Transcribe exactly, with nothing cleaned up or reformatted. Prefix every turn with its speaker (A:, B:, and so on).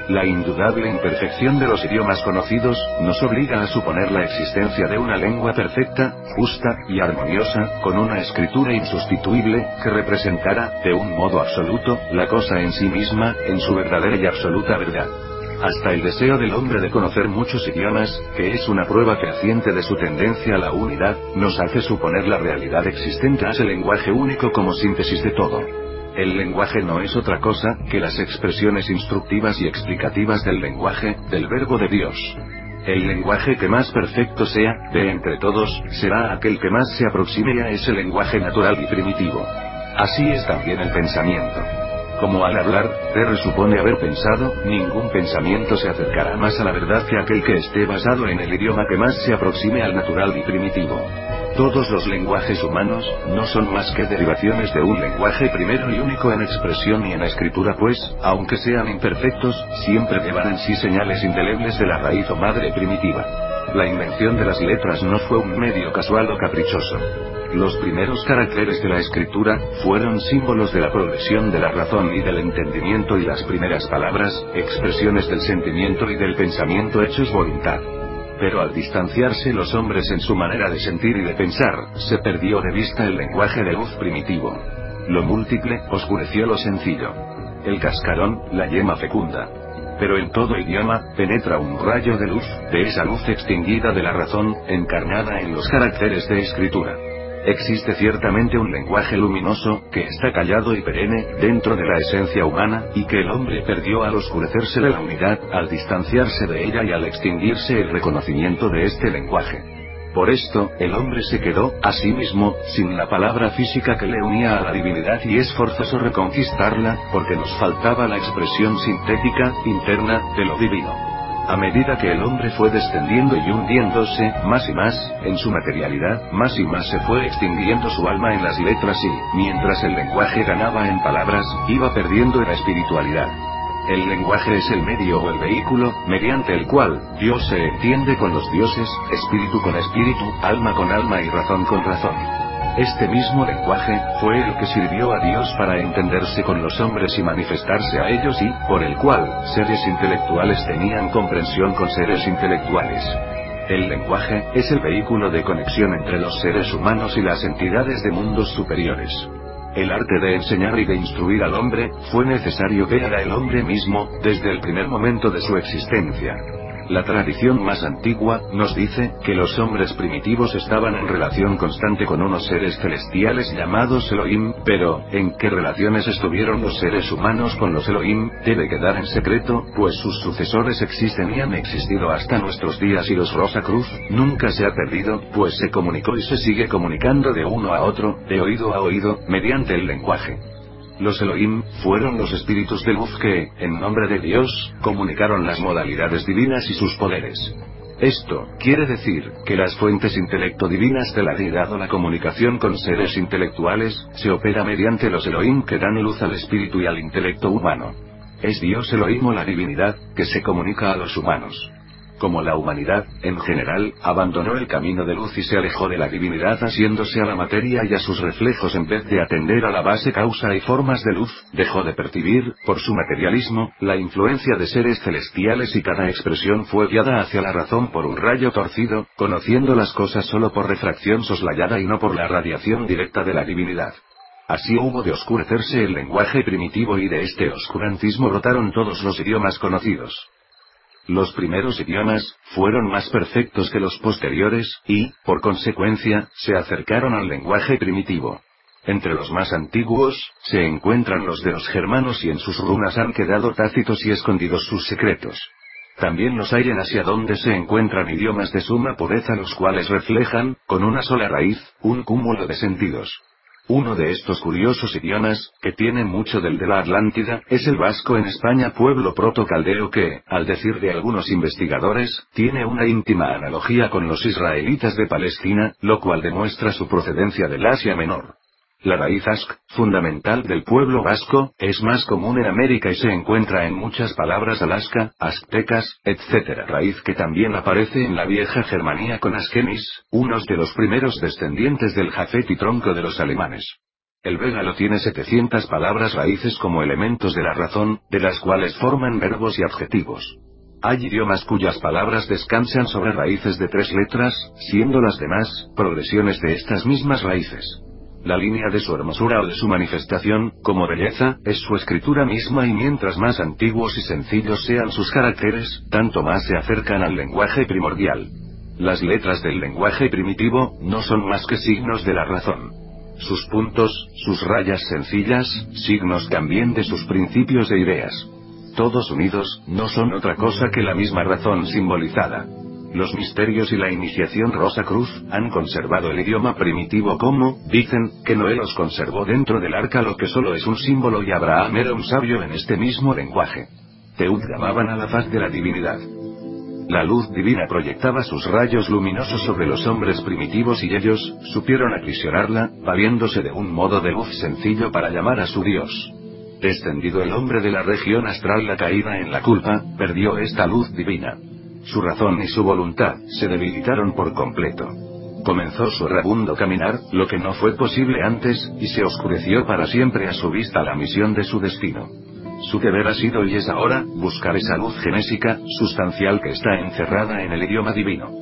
A: La indudable imperfección de los idiomas conocidos, nos obliga a suponer la existencia de una lengua perfecta, justa, y armoniosa, con una escritura insustituible, que representara, de un modo absoluto, la cosa en sí misma, en su verdadera y absoluta verdad. Hasta el deseo del hombre de conocer muchos idiomas, que es una prueba fehaciente de su tendencia a la unidad, nos hace suponer la realidad existente a ese lenguaje único como síntesis de todo. El lenguaje no es otra cosa, que las expresiones instructivas y explicativas del lenguaje, del verbo de Dios. El lenguaje que más perfecto sea, de entre todos, será aquel que más se aproxime a ese lenguaje natural y primitivo. Así es también el pensamiento. Como al hablar, R supone haber pensado, ningún pensamiento se acercará más a la verdad que aquel que esté basado en el idioma que más se aproxime al natural y primitivo. Todos los lenguajes humanos, no son más que derivaciones de un lenguaje primero y único en expresión y en escritura pues, aunque sean imperfectos, siempre llevan en sí señales indelebles de la raíz o madre primitiva. La invención de las letras no fue un medio casual o caprichoso. Los primeros caracteres de la escritura, fueron símbolos de la progresión de la razón y del entendimiento y las primeras palabras, expresiones del sentimiento y del pensamiento hechos voluntad. Pero al distanciarse los hombres en su manera de sentir y de pensar, se perdió de vista el lenguaje de luz primitivo. Lo múltiple, oscureció lo sencillo. El cascarón, la yema fecunda. Pero en todo idioma, penetra un rayo de luz, de esa luz extinguida de la razón, encarnada en los caracteres de escritura. Existe ciertamente un lenguaje luminoso, que está callado y perenne, dentro de la esencia humana, y que el hombre perdió al oscurecerse de la unidad, al distanciarse de ella y al extinguirse el reconocimiento de este lenguaje. Por esto, el hombre se quedó, a sí mismo, sin la palabra física que le unía a la divinidad y es forzoso reconquistarla, porque nos faltaba la expresión sintética, interna, de lo divino. A medida que el hombre fue descendiendo y hundiéndose, más y más, en su materialidad, más y más se fue extinguiendo su alma en las letras y, mientras el lenguaje ganaba en palabras, iba perdiendo en la espiritualidad. El lenguaje es el medio o el vehículo, mediante el cual, Dios se entiende con los dioses, espíritu con espíritu, alma con alma y razón con razón. Este mismo lenguaje, fue el que sirvió a Dios para entenderse con los hombres y manifestarse a ellos y, por el cual, seres intelectuales tenían comprensión con seres intelectuales. El lenguaje, es el vehículo de conexión entre los seres humanos y las entidades de mundos superiores. El arte de enseñar y de instruir al hombre, fue necesario que haga el hombre mismo, desde el primer momento de su existencia. La tradición más antigua, nos dice, que los hombres primitivos estaban en relación constante con unos seres celestiales llamados Elohim, pero, ¿en qué relaciones estuvieron los seres humanos con los Elohim? Debe quedar en secreto, pues sus sucesores existen y han existido hasta nuestros días y los Rosacruz, nunca se ha perdido, pues se comunicó y se sigue comunicando de uno a otro, de oído a oído, mediante el lenguaje. Los Elohim, fueron los espíritus de luz que, en nombre de Dios, comunicaron las modalidades divinas y sus poderes. Esto, quiere decir, que las fuentes intelecto divinas de la deidad o la comunicación con seres intelectuales, se opera mediante los Elohim que dan luz al espíritu y al intelecto humano. Es Dios Elohim o la divinidad, que se comunica a los humanos. Como la humanidad, en general, abandonó el camino de luz y se alejó de la divinidad asiéndose a la materia y a sus reflejos en vez de atender a la base causa y formas de luz, dejó de percibir, por su materialismo, la influencia de seres celestiales y cada expresión fue guiada hacia la razón por un rayo torcido, conociendo las cosas solo por refracción soslayada y no por la radiación directa de la divinidad. Así hubo de oscurecerse el lenguaje primitivo y de este oscurantismo brotaron todos los idiomas conocidos. Los primeros idiomas, fueron más perfectos que los posteriores, y, por consecuencia, se acercaron al lenguaje primitivo. Entre los más antiguos, se encuentran los de los germanos y en sus runas han quedado tácitos y escondidos sus secretos. También los hay en Asia donde se encuentran idiomas de suma pureza los cuales reflejan, con una sola raíz, un cúmulo de sentidos. Uno de estos curiosos idiomas, que tiene mucho del de la Atlántida, es el vasco en España, pueblo proto-caldeo que, al decir de algunos investigadores, tiene una íntima analogía con los israelitas de Palestina, lo cual demuestra su procedencia del Asia Menor. La raíz ask, fundamental del pueblo vasco, es más común en América y se encuentra en muchas palabras Alaska, aztecas, etcétera. Raíz que también aparece en la vieja Germanía con askenis, unos de los primeros descendientes del Jafet y tronco de los alemanes. El végalo tiene setecientas palabras raíces como elementos de la razón, de las cuales forman verbos y adjetivos. Hay idiomas cuyas palabras descansan sobre raíces de tres letras, siendo las demás, progresiones de estas mismas raíces. La línea de su hermosura o de su manifestación, como belleza, es su escritura misma y mientras más antiguos y sencillos sean sus caracteres, tanto más se acercan al lenguaje primordial. Las letras del lenguaje primitivo, no son más que signos de la razón. Sus puntos, sus rayas sencillas, signos también de sus principios e ideas. Todos unidos, no son otra cosa que la misma razón simbolizada. Los misterios y la iniciación Rosa Cruz, han conservado el idioma primitivo como, dicen, que Noé los conservó dentro del arca, lo que solo es un símbolo, y Abraham era un sabio en este mismo lenguaje. Teud llamaban a la faz de la divinidad. La luz divina proyectaba sus rayos luminosos sobre los hombres primitivos y ellos, supieron aprisionarla, valiéndose de un modo de luz sencillo para llamar a su Dios. Descendido el hombre de la región astral, la caída en la culpa, perdió esta luz divina. Su razón y su voluntad, se debilitaron por completo. Comenzó su errabundo caminar, lo que no fue posible antes, y se oscureció para siempre a su vista la misión de su destino. Su deber ha sido y es ahora, buscar esa luz genésica, sustancial que está encerrada en el idioma divino.